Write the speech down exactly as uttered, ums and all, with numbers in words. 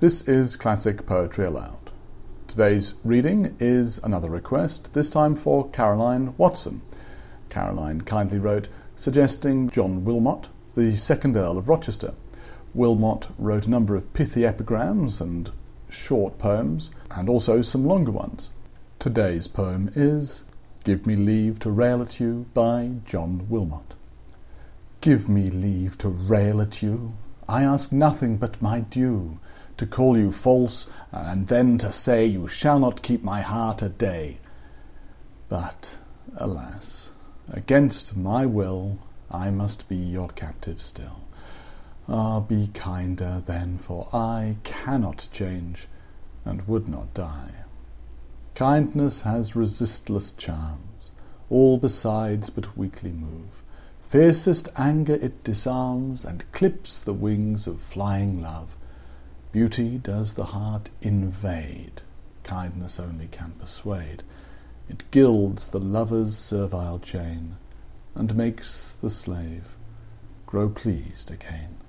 This is Classic Poetry Aloud. Today's reading is another request, this time for Caroline Watson. Caroline kindly wrote, suggesting John Wilmot, the second Earl of Rochester. Wilmot wrote a number of pithy epigrams and short poems, and also some longer ones. Today's poem is Give Me Leave to Rail at You by John Wilmot. Give me leave to rail at you, I ask nothing but my due, to call you false, and then to say you shall not keep my heart a day. But, alas, against my will, I must be your captive still. Ah, be kinder then, for I cannot change, and would not die. Kindness has resistless charms, all besides but weakly move. Fiercest anger it disarms, and clips the wings of flying love. Beauty does the heart invade, kindness only can persuade. It gilds the lover's servile chain, and makes the slave grow pleased again.